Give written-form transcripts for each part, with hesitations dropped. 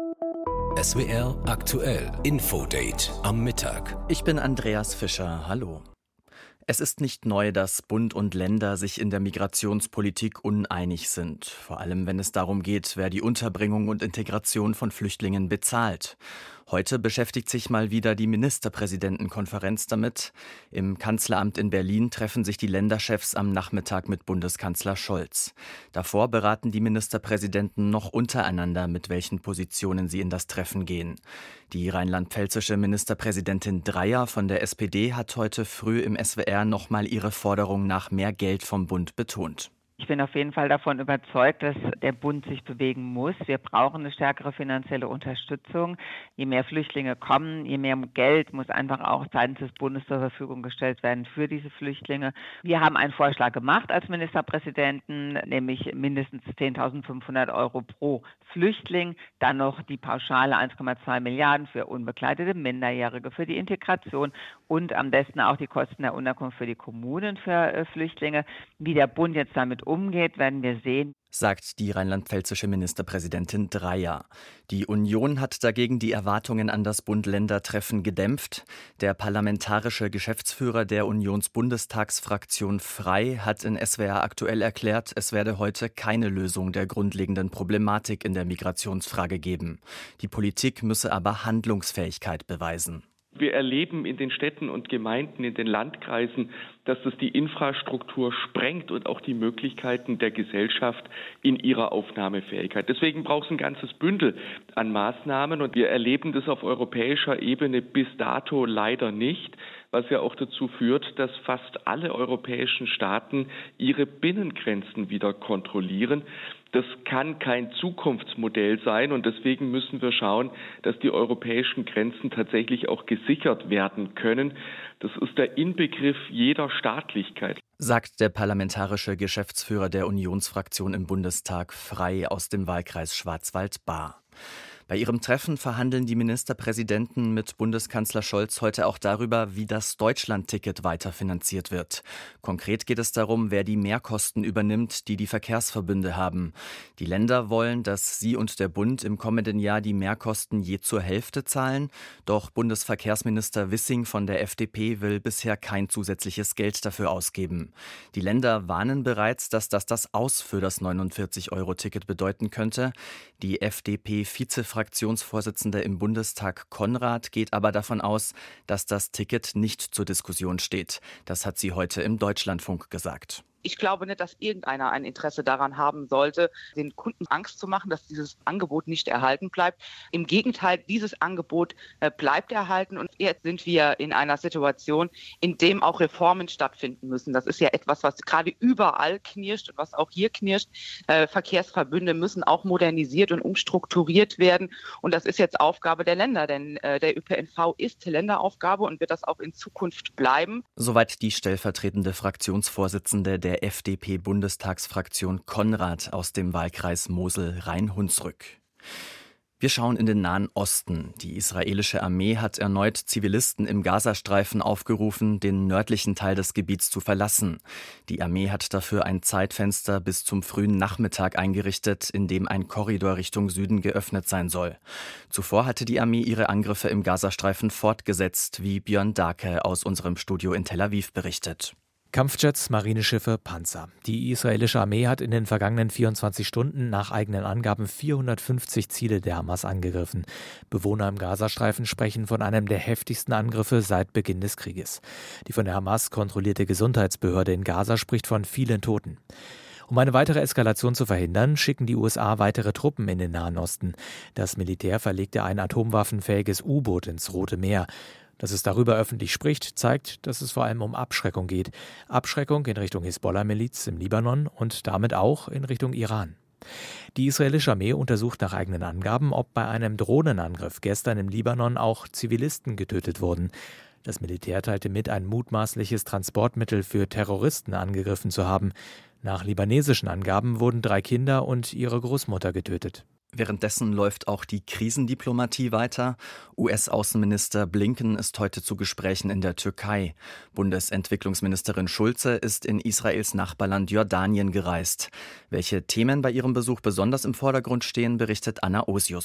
SWR aktuell Infodate am Mittag. Ich bin Andreas Fischer. Hallo. Es ist nicht neu, dass Bund und Länder sich in der Migrationspolitik uneinig sind. Vor allem, wenn es darum geht, wer die Unterbringung und Integration von Flüchtlingen bezahlt. Heute beschäftigt sich mal wieder die Ministerpräsidentenkonferenz damit. Im Kanzleramt in Berlin treffen sich die Länderchefs am Nachmittag mit Bundeskanzler Scholz. Davor beraten die Ministerpräsidenten noch untereinander, mit welchen Positionen sie in das Treffen gehen. Die rheinland-pfälzische Ministerpräsidentin Dreyer von der SPD hat heute früh im SWR nochmal ihre Forderung nach mehr Geld vom Bund betont. Ich bin auf jeden Fall davon überzeugt, dass der Bund sich bewegen muss. Wir brauchen eine stärkere finanzielle Unterstützung. Je mehr Flüchtlinge kommen, je mehr Geld muss einfach auch seitens des Bundes zur Verfügung gestellt werden für diese Flüchtlinge. Wir haben einen Vorschlag gemacht als Ministerpräsidenten, nämlich mindestens 10.500 Euro pro Flüchtling. Dann noch die Pauschale 1,2 Milliarden für unbegleitete Minderjährige, für die Integration und am besten auch die Kosten der Unterkunft für die Kommunen für Flüchtlinge. Wie der Bund jetzt damit umgeht, werden wir sehen, sagt die rheinland-pfälzische Ministerpräsidentin Dreyer. Die Union hat dagegen die Erwartungen an das Bund-Länder-Treffen gedämpft. Der parlamentarische Geschäftsführer der Unionsbundestagsfraktion Frei hat in SWR aktuell erklärt, es werde heute keine Lösung der grundlegenden Problematik in der Migrationsfrage geben. Die Politik müsse aber Handlungsfähigkeit beweisen. Wir erleben in den Städten und Gemeinden, in den Landkreisen, dass das die Infrastruktur sprengt und auch die Möglichkeiten der Gesellschaft in ihrer Aufnahmefähigkeit. Deswegen braucht es ein ganzes Bündel an Maßnahmen und wir erleben das auf europäischer Ebene bis dato leider nicht, was ja auch dazu führt, dass fast alle europäischen Staaten ihre Binnengrenzen wieder kontrollieren. Das kann kein Zukunftsmodell sein und deswegen müssen wir schauen, dass die europäischen Grenzen tatsächlich auch gesichert werden können. Das ist der Inbegriff jeder Staatlichkeit, sagt der parlamentarische Geschäftsführer der Unionsfraktion im Bundestag Frei aus dem Wahlkreis Schwarzwald-Baar. Bei ihrem Treffen verhandeln die Ministerpräsidenten mit Bundeskanzler Scholz heute auch darüber, wie das Deutschland-Ticket weiterfinanziert wird. Konkret geht es darum, wer die Mehrkosten übernimmt, die die Verkehrsverbünde haben. Die Länder wollen, dass sie und der Bund im kommenden Jahr die Mehrkosten je zur Hälfte zahlen. Doch Bundesverkehrsminister Wissing von der FDP will bisher kein zusätzliches Geld dafür ausgeben. Die Länder warnen bereits, dass das Aus für das 49-Euro-Ticket bedeuten könnte. Die FDP-Vizefraktionsvorsitzende im Bundestag Konrad geht aber davon aus, dass das Ticket nicht zur Diskussion steht. Das hat sie heute im Deutschlandfunk gesagt. Ich glaube nicht, dass irgendeiner ein Interesse daran haben sollte, den Kunden Angst zu machen, dass dieses Angebot nicht erhalten bleibt. Im Gegenteil, dieses Angebot bleibt erhalten und jetzt sind wir in einer Situation, in dem auch Reformen stattfinden müssen. Das ist ja etwas, was gerade überall knirscht und was auch hier knirscht. Verkehrsverbünde müssen auch modernisiert und umstrukturiert werden und das ist jetzt Aufgabe der Länder, denn der ÖPNV ist Länderaufgabe und wird das auch in Zukunft bleiben. Soweit die stellvertretende Fraktionsvorsitzende der FDP-Bundestagsfraktion Konrad aus dem Wahlkreis Mosel-Rhein-Hunsrück. Wir schauen in den Nahen Osten. Die israelische Armee hat erneut Zivilisten im Gazastreifen aufgerufen, den nördlichen Teil des Gebiets zu verlassen. Die Armee hat dafür ein Zeitfenster bis zum frühen Nachmittag eingerichtet, in dem ein Korridor Richtung Süden geöffnet sein soll. Zuvor hatte die Armee ihre Angriffe im Gazastreifen fortgesetzt, wie Björn Dake aus unserem Studio in Tel Aviv berichtet. Kampfjets, Marineschiffe, Panzer. Die israelische Armee hat in den vergangenen 24 Stunden nach eigenen Angaben 450 Ziele der Hamas angegriffen. Bewohner im Gazastreifen sprechen von einem der heftigsten Angriffe seit Beginn des Krieges. Die von der Hamas kontrollierte Gesundheitsbehörde in Gaza spricht von vielen Toten. Um eine weitere Eskalation zu verhindern, schicken die USA weitere Truppen in den Nahen Osten. Das Militär verlegte ein atomwaffenfähiges U-Boot ins Rote Meer. Dass es darüber öffentlich spricht, zeigt, dass es vor allem um Abschreckung geht. Abschreckung in Richtung Hisbollah-Miliz im Libanon und damit auch in Richtung Iran. Die israelische Armee untersucht nach eigenen Angaben, ob bei einem Drohnenangriff gestern im Libanon auch Zivilisten getötet wurden. Das Militär teilte mit, ein mutmaßliches Transportmittel für Terroristen angegriffen zu haben. Nach libanesischen Angaben wurden 3 Kinder und ihre Großmutter getötet. Währenddessen läuft auch die Krisendiplomatie weiter. US-Außenminister Blinken ist heute zu Gesprächen in der Türkei. Bundesentwicklungsministerin Schulze ist in Israels Nachbarland Jordanien gereist. Welche Themen bei ihrem Besuch besonders im Vordergrund stehen, berichtet Anna Osius.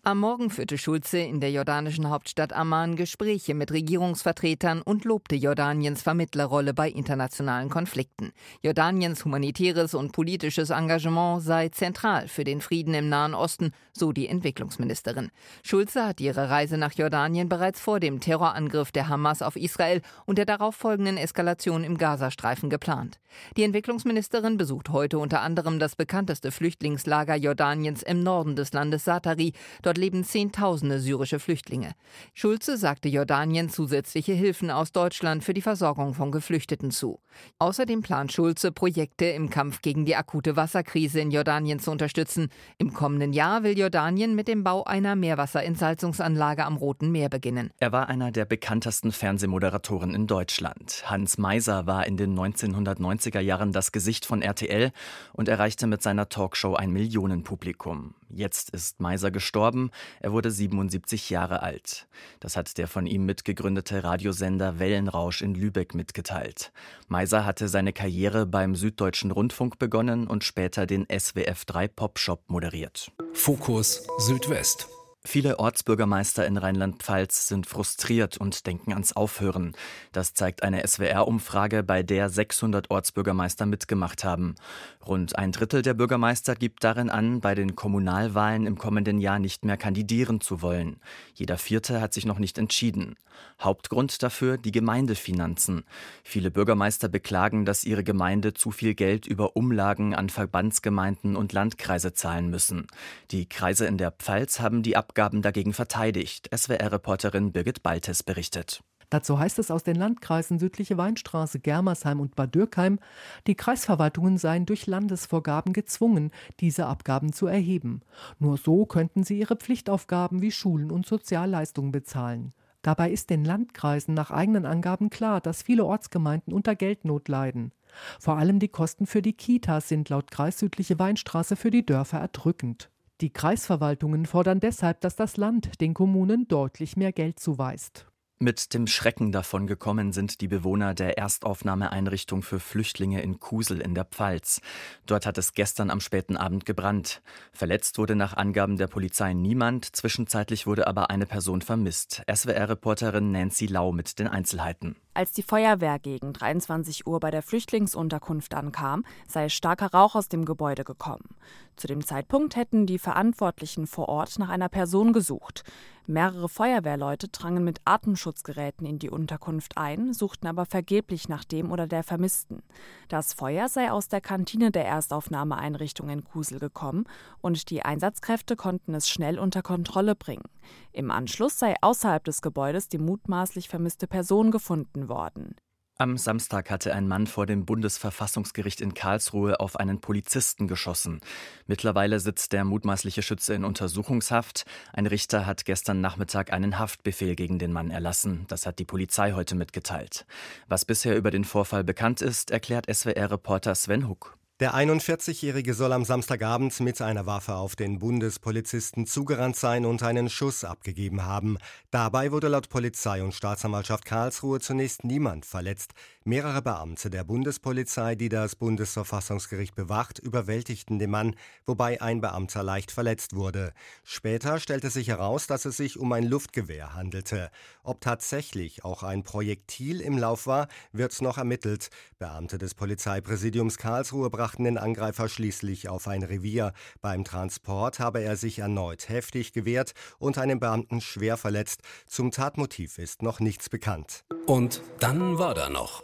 Am Morgen führte Schulze in der jordanischen Hauptstadt Amman Gespräche mit Regierungsvertretern und lobte Jordaniens Vermittlerrolle bei internationalen Konflikten. Jordaniens humanitäres und politisches Engagement sei zentral für den Frieden im Nahen Osten, so die Entwicklungsministerin. Schulze hat ihre Reise nach Jordanien bereits vor dem Terrorangriff der Hamas auf Israel und der darauffolgenden Eskalation im Gazastreifen geplant. Die Entwicklungsministerin besucht heute unter anderem das bekannteste Flüchtlingslager Jordaniens im Norden des Landes Satari. Dort leben Zehntausende syrische Flüchtlinge. Schulze sagte Jordanien zusätzliche Hilfen aus Deutschland für die Versorgung von Geflüchteten zu. Außerdem plant Schulze, Projekte im Kampf gegen die akute Wasserkrise in Jordanien zu unterstützen. Im kommenden Jahr will Jordanien mit dem Bau einer Meerwasserentsalzungsanlage am Roten Meer beginnen. Er war einer der bekanntesten Fernsehmoderatoren in Deutschland. Hans Meiser war in den 1990er Jahren das Gesicht von RTL und erreichte mit seiner Talkshow ein Millionenpublikum. Jetzt ist Meiser gestorben. Er wurde 77 Jahre alt. Das hat der von ihm mitgegründete Radiosender Wellenrausch in Lübeck mitgeteilt. Meiser hatte seine Karriere beim Süddeutschen Rundfunk begonnen und später den SWF 3 Popshop moderiert. Fokus Südwest. Viele Ortsbürgermeister in Rheinland-Pfalz sind frustriert und denken ans Aufhören. Das zeigt eine SWR-Umfrage, bei der 600 Ortsbürgermeister mitgemacht haben. Rund ein Drittel der Bürgermeister gibt darin an, bei den Kommunalwahlen im kommenden Jahr nicht mehr kandidieren zu wollen. Jeder Vierte hat sich noch nicht entschieden. Hauptgrund dafür die Gemeindefinanzen. Viele Bürgermeister beklagen, dass ihre Gemeinde zu viel Geld über Umlagen an Verbandsgemeinden und Landkreise zahlen müssen. Die Kreise in der Pfalz haben die Abgaben dagegen verteidigt. SWR-Reporterin Birgit Baltes berichtet. Dazu heißt es aus den Landkreisen Südliche Weinstraße, Germersheim und Bad Dürkheim, die Kreisverwaltungen seien durch Landesvorgaben gezwungen, diese Abgaben zu erheben. Nur so könnten sie ihre Pflichtaufgaben wie Schulen und Sozialleistungen bezahlen. Dabei ist den Landkreisen nach eigenen Angaben klar, dass viele Ortsgemeinden unter Geldnot leiden. Vor allem die Kosten für die Kitas sind laut Kreis Südliche Weinstraße für die Dörfer erdrückend. Die Kreisverwaltungen fordern deshalb, dass das Land den Kommunen deutlich mehr Geld zuweist. Mit dem Schrecken davongekommen sind die Bewohner der Erstaufnahmeeinrichtung für Flüchtlinge in Kusel in der Pfalz. Dort hat es gestern am späten Abend gebrannt. Verletzt wurde nach Angaben der Polizei niemand, zwischenzeitlich wurde aber eine Person vermisst. SWR-Reporterin Nancy Lau mit den Einzelheiten. Als die Feuerwehr gegen 23 Uhr bei der Flüchtlingsunterkunft ankam, sei starker Rauch aus dem Gebäude gekommen. Zu dem Zeitpunkt hätten die Verantwortlichen vor Ort nach einer Person gesucht. Mehrere Feuerwehrleute drangen mit Atemschutzgeräten in die Unterkunft ein, suchten aber vergeblich nach dem oder der Vermissten. Das Feuer sei aus der Kantine der Erstaufnahmeeinrichtung in Kusel gekommen und die Einsatzkräfte konnten es schnell unter Kontrolle bringen. Im Anschluss sei außerhalb des Gebäudes die mutmaßlich vermisste Person gefunden worden. Am Samstag hatte ein Mann vor dem Bundesverfassungsgericht in Karlsruhe auf einen Polizisten geschossen. Mittlerweile sitzt der mutmaßliche Schütze in Untersuchungshaft. Ein Richter hat gestern Nachmittag einen Haftbefehl gegen den Mann erlassen. Das hat die Polizei heute mitgeteilt. Was bisher über den Vorfall bekannt ist, erklärt SWR-Reporter Sven Huck. Der 41-Jährige soll am Samstagabend mit einer Waffe auf den Bundespolizisten zugerannt sein und einen Schuss abgegeben haben. Dabei wurde laut Polizei und Staatsanwaltschaft Karlsruhe zunächst niemand verletzt. Mehrere Beamte der Bundespolizei, die das Bundesverfassungsgericht bewacht, überwältigten den Mann, wobei ein Beamter leicht verletzt wurde. Später stellte sich heraus, dass es sich um ein Luftgewehr handelte. Ob tatsächlich auch ein Projektil im Lauf war, wird noch ermittelt. Beamte des Polizeipräsidiums Karlsruhe brachten den Angreifer schließlich auf ein Revier. Beim Transport habe er sich erneut heftig gewehrt und einen Beamten schwer verletzt. Zum Tatmotiv ist noch nichts bekannt. Und dann war da noch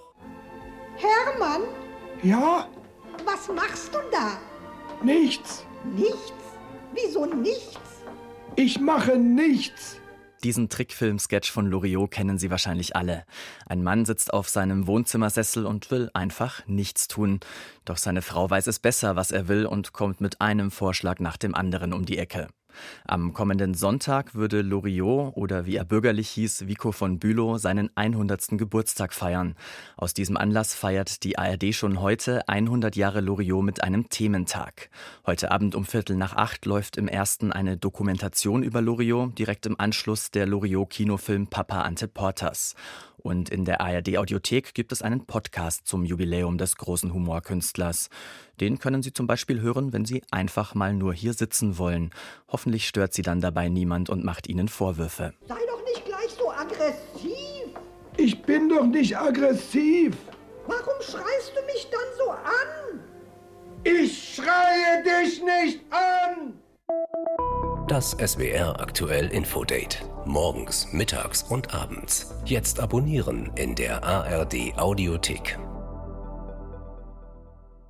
Hermann? Ja? Was machst du da? Nichts. Nichts? Wieso nichts? Ich mache nichts. Diesen Trickfilm-Sketch von Loriot kennen Sie wahrscheinlich alle. Ein Mann sitzt auf seinem Wohnzimmersessel und will einfach nichts tun. Doch seine Frau weiß es besser, was er will, und kommt mit einem Vorschlag nach dem anderen um die Ecke. Am kommenden Sonntag würde Loriot, oder wie er bürgerlich hieß, Vico von Bülow, seinen 100. Geburtstag feiern. Aus diesem Anlass feiert die ARD schon heute 100 Jahre Loriot mit einem Thementag. Heute Abend um 7:15 läuft im Ersten eine Dokumentation über Loriot, direkt im Anschluss der Loriot-Kinofilm Papa Ante Portas. Und in der ARD-Audiothek gibt es einen Podcast zum Jubiläum des großen Humorkünstlers. Den können Sie zum Beispiel hören, wenn Sie einfach mal nur hier sitzen wollen. Hoffentlich stört Sie dann dabei niemand und macht Ihnen Vorwürfe. Sei doch nicht gleich so aggressiv. Ich bin doch nicht aggressiv. Warum schreist du mich dann so an? Ich schreie dich nicht an! Das SWR aktuell Infodate. Morgens, mittags und abends. Jetzt abonnieren in der ARD Audiothek.